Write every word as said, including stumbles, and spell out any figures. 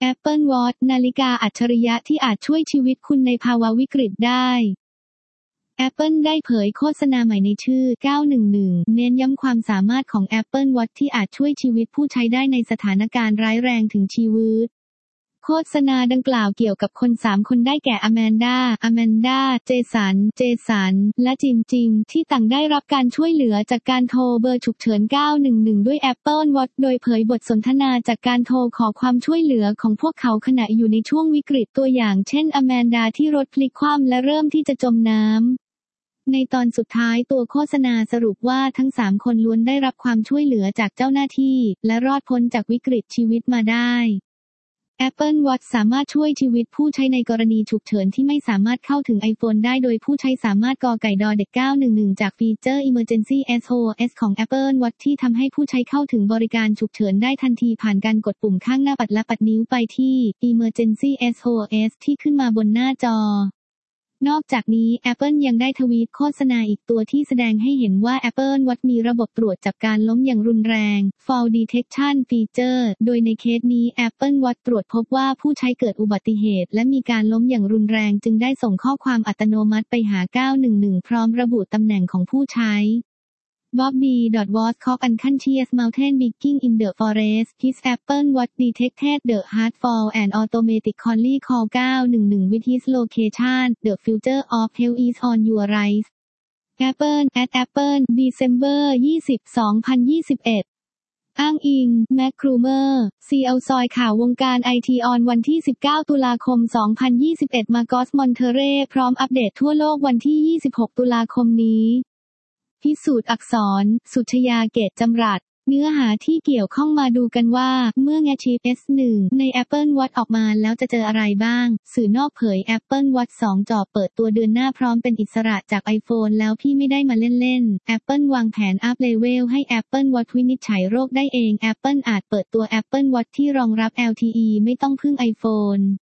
Apple Watch นาฬิกาอัจฉริยะที่อาจช่วยชีวิตคุณในภาวะวิกฤตได้ Apple ได้เผยโฆษณาใหม่ในชื่อ เก้าหนึ่งหนึ่ง เน้นย้ำความสามารถของ Apple Watch ที่อาจช่วยชีวิตผู้ใช้ได้ในสถานการณ์ร้ายแรงถึงชีวิตโฆษณาดังกล่าวเกี่ยวกับคนสามคนได้แก่อแมนดา อแมนดา เจสัน เจสัน และจิมจิมที่ต่างได้รับการช่วยเหลือจากการโทรเบอร์ฉุกเฉิน เก้าหนึ่งหนึ่ง ด้วย Apple Watch โดยเผยบทสนทนาจากการโทรขอความช่วยเหลือของพวกเขาขณะอยู่ในช่วงวิกฤตตัวอย่างเช่นอแมนดาที่รถพลิกคว่ำและเริ่มที่จะจมน้ำในตอนสุดท้ายตัวโฆษณาสรุปว่าทั้งสามคนล้วนได้รับความช่วยเหลือจากเจ้าหน้าที่และรอดพ้นจากวิกฤตชีวิตมาได้ Apple Watch สามารถช่วยชีวิตผู้ใช้ในกรณีฉุกเฉินที่ไม่สามารถเข้าถึง iPhone ได้โดยผู้ใช้สามารถกอไก่ดอเด็กเก้าหนึ่งหนึ่งจากฟีเจอร์ Emergency เอส โอ เอส ของ Apple Watch ที่ทำให้ผู้ใช้เข้าถึงบริการฉุกเฉินได้ทันทีผ่านการกดปุ่มข้างหน้าปัดและปัดนิ้วไปที่ Emergency เอส โอ เอส ที่ขึ้นมาบนหน้าจอนอกจากนี้ Apple ยังได้ทวีตโฆษณาอีกตัวที่แสดงให้เห็นว่า Apple Watch มีระบบตรวจจับการล้มอย่างรุนแรง Fall Detection Feature โดยในเคสนี้ Apple Watch ตรวจพบว่าผู้ใช้เกิดอุบัติเหตุและมีการล้มอย่างรุนแรงจึงได้ส่งข้อความอัตโนมัติไปหา เก้าหนึ่งหนึ่ง พร้อมระบุตำแหน่งของผู้ใช้ Bobby was caught unconscious mountain biking in the forest. His Apple Watch detected the heart fall and automatically called เก้าหนึ่งหนึ่ง with his location. The future of health is on your rise. Apple at Apple December ยี่สิบ สองพันยี่สิบเอ็ด อ้างอิง แม็ก ครูเมอร์ ซี อี โอ ซอยข่าววงการไอทีออนวันที่ สิบเก้า ตุลาคม สองพันยี่สิบเอ็ด มาโกส มอนเทเรพร้อมอัปเดตทั่วโลกวันที่ ยี่สิบหก ตุลาคมนี้พิสูจน์อักษร สุชยา เกตจำรัด เนื้อหาที่เกี่ยวข้องมาดูกันว่า เมื่อ Gear เอส หนึ่ง ใน Apple Watch ออกมาแล้วจะเจออะไรบ้าง สื่อนอกเผย Apple Watch สอง จอเปิดตัวเดือนหน้าพร้อมเป็นอิสระจาก iPhone แล้วพี่ไม่ได้มาเล่นๆ Apple วางแผนอัพเลเวลให้ Apple Watch วินิจฉัยโรคได้เอง Apple อาจเปิดตัว Apple Watch ที่รองรับ แอล ที อี ไม่ต้องพึ่ง iPhone